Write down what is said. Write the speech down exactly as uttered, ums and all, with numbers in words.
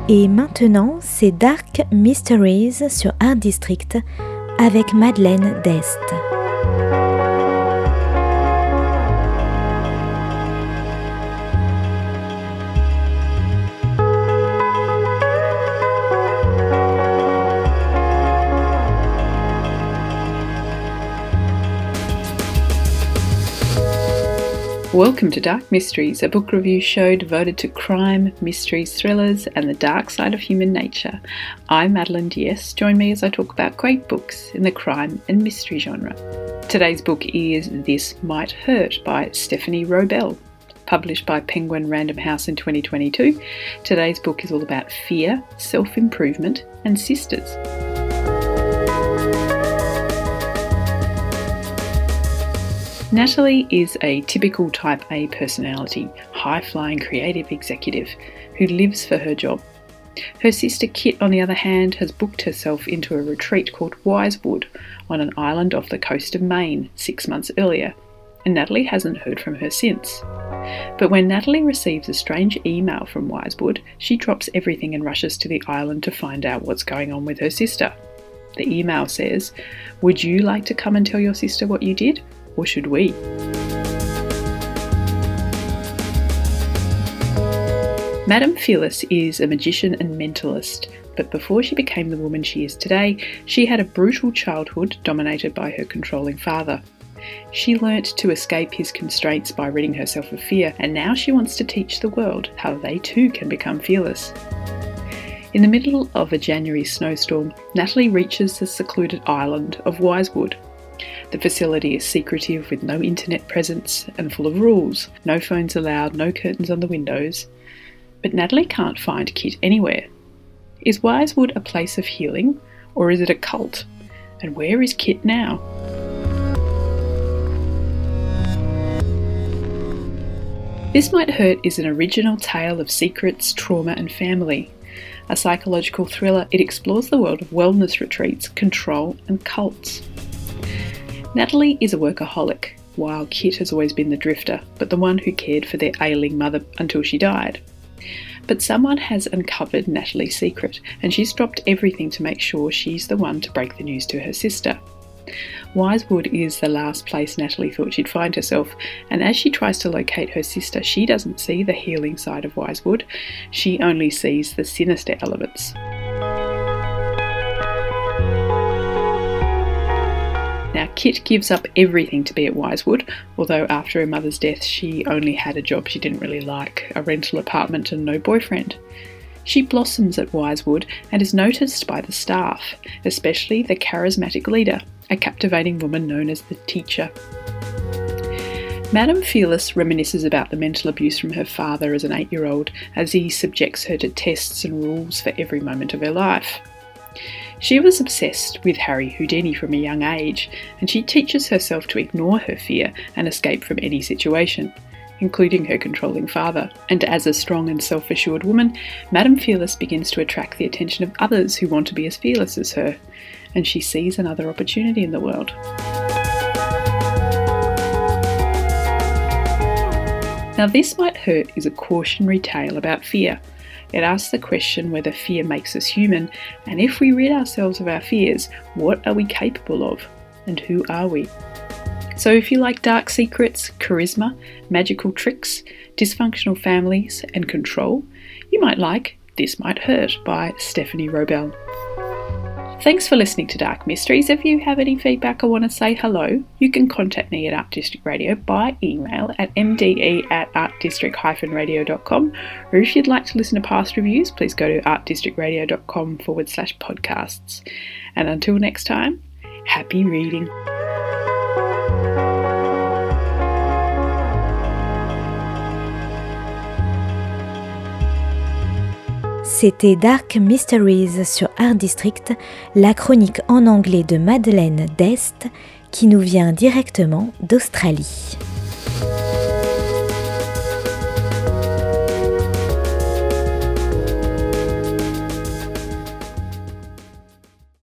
Et maintenant, c'est Dark Mysteries sur Art District avec Madeleine Dest. Welcome to Dark Mysteries, a book review show devoted to crime, mysteries, thrillers, and the dark side of human nature. I'm Madeleine Diest. Join me as I talk about great books in the crime and mystery genre. Today's book is This Might Hurt by Stephanie Robel. Published by Penguin Random House in twenty twenty-two, today's book is all about fear, self-improvement, and sisters. Natalie is a typical Type A personality, high-flying creative executive who lives for her job. Her sister Kit, on the other hand, has booked herself into a retreat called Wisewood on an island off the coast of Maine six months earlier, and Natalie hasn't heard from her since. But when Natalie receives a strange email from Wisewood, she drops everything and rushes to the island to find out what's going on with her sister. The email says, "Would you like to come and tell your sister what you did? Or should we?" Madame Fearless is a magician and mentalist, but before she became the woman she is today, she had a brutal childhood dominated by her controlling father. She learnt to escape his constraints by ridding herself of fear, and now she wants to teach the world how they too can become fearless. In the middle of a January snowstorm, Natalie reaches the secluded island of Wisewood. The facility is secretive with no internet presence and full of rules. No phones allowed, no curtains on the windows. But Natalie can't find Kit anywhere. Is Wisewood a place of healing, or is it a cult? And where is Kit now? This Might Hurt is an original tale of secrets, trauma and family. A psychological thriller, it explores the world of wellness retreats, control and cults. Natalie is a workaholic, while Kit has always been the drifter, but the one who cared for their ailing mother until she died. But someone has uncovered Natalie's secret, and she's dropped everything to make sure she's the one to break the news to her sister. Wisewood is the last place Natalie thought she'd find herself, and as she tries to locate her sister, she doesn't see the healing side of Wisewood, she only sees the sinister elements. Now, Kit gives up everything to be at Wisewood, although after her mother's death she only had a job she didn't really like, a rental apartment and no boyfriend. She blossoms at Wisewood and is noticed by the staff, especially the charismatic leader, a captivating woman known as the Teacher. Madame Fearless reminisces about the mental abuse from her father as an eight-year-old, as he subjects her to tests and rules for every moment of her life. She was obsessed with Harry Houdini from a young age, and she teaches herself to ignore her fear and escape from any situation, including her controlling father. And as a strong and self-assured woman, Madame Fearless begins to attract the attention of others who want to be as fearless as her, and she sees another opportunity in the world. Now, This Might Hurt is a cautionary tale about fear. It asks the question whether fear makes us human, and if we rid ourselves of our fears, what are we capable of, and who are we? So if you like dark secrets, charisma, magical tricks, dysfunctional families, and control, you might like This Might Hurt by Stephanie Robel. Thanks for listening to Dark Mysteries. If you have any feedback or want to say hello, you can contact me at Art District Radio by email at m d e at art district dash radio dot com, or if you'd like to listen to past reviews, please go to artdistrictradio.com forward slash podcasts. And until next time, happy reading. C'était Dark Mysteries sur Art District, la chronique en anglais de Madeleine Dest qui nous vient directement d'Australie.